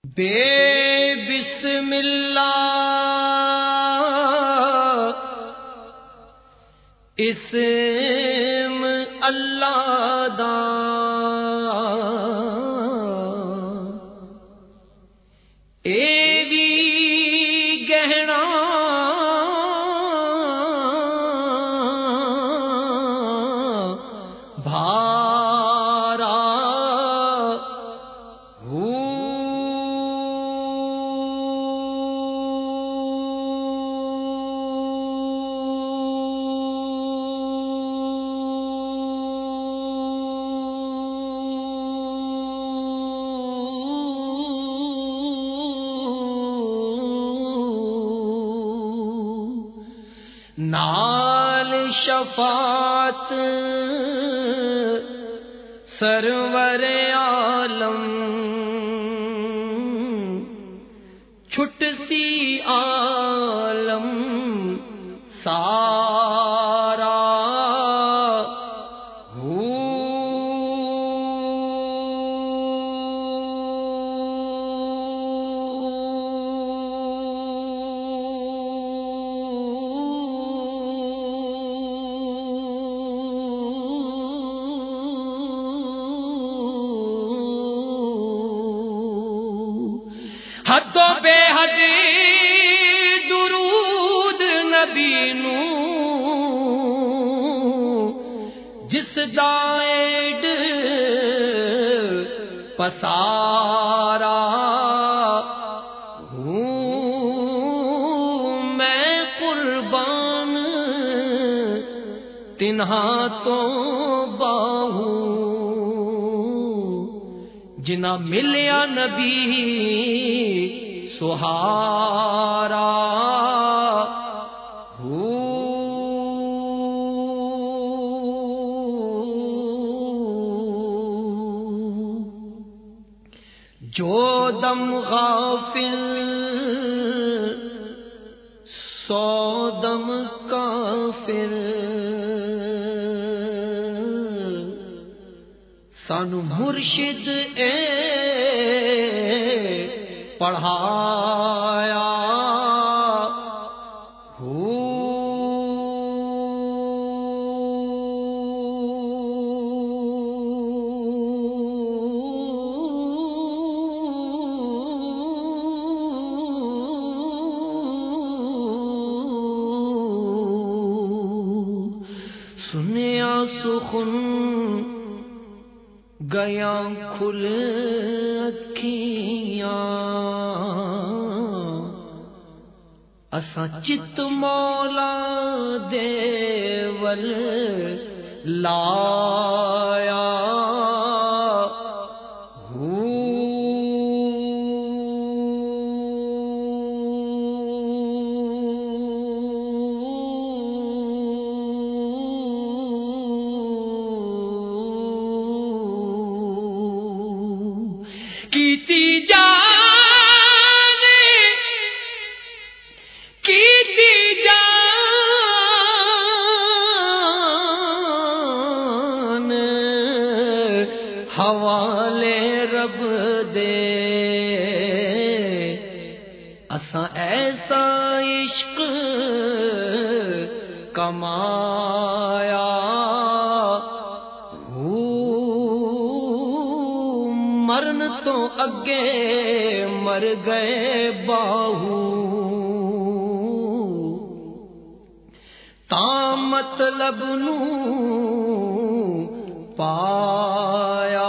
بے بسم اللہ اسم اللہ دا اے وی گہنا بھارا نال شفاعت سرور عالم چھٹ سی عالم سارا حد و بے حد درود نبی نو جس دا ایڈ پسارا ہوں میں قربان تنہا تو باہوں جنا ملیا نبی سہارا جو دم غافل سو دم کافر سانو مرشد اے پڑھایا سنیا سخن گیا کھل اکھیاں اساں چت مولا دے ول لایا کیتی جان حوالے رب دے اساں ایسا عشق کمایا مرن تو اگے مر گئے باہو تا مطلب نو پایا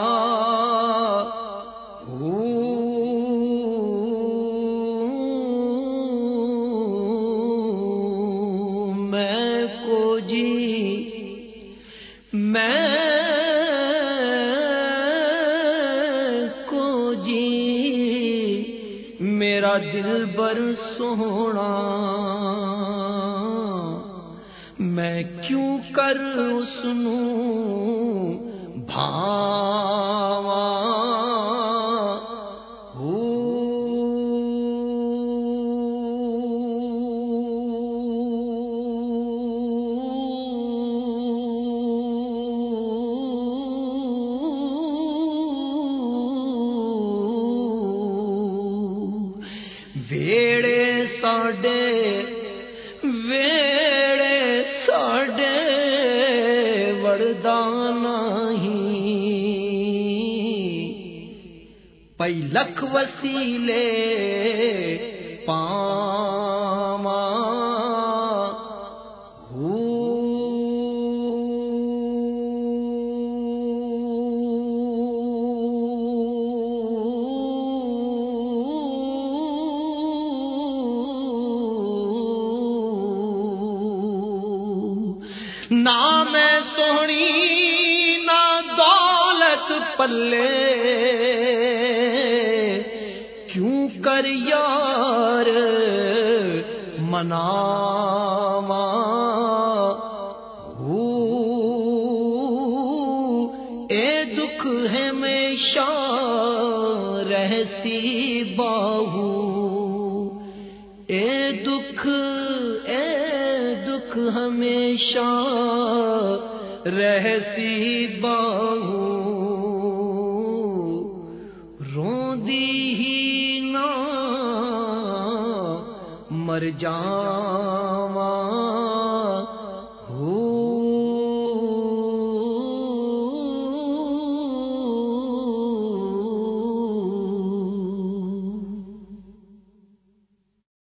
میں کو جی میرا دل بر سونا میں کیوں کر اس نو بھاواں ویڑے ساڈے وڑدا نہیں پئی لکھ وسیلے پاواں نہ میں سونی نہ دولت پلے کیوں کر یار مناواں اے دکھ ہے ہمیشہ رہسی باہو اے دکھ ہمیشہ رہسی باہو روندی ہی نہ مر جاواں